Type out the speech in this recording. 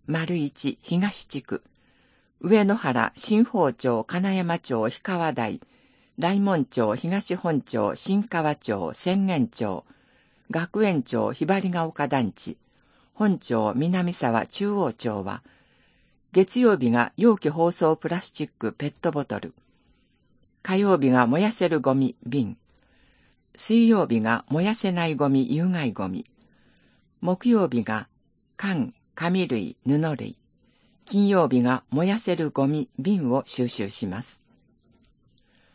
1東地区、上野原、新宝町、金山町、氷川台、大門町、東本町、新川町、浅間町、学園町、ひばりが丘団地、本町、南沢、中央町は、月曜日が容器包装プラスチックペットボトル、火曜日が燃やせるゴミ瓶、水曜日が燃やせないゴミ有害ゴミ、木曜日が缶、紙類、布類、金曜日が燃やせるゴミ瓶を収集します。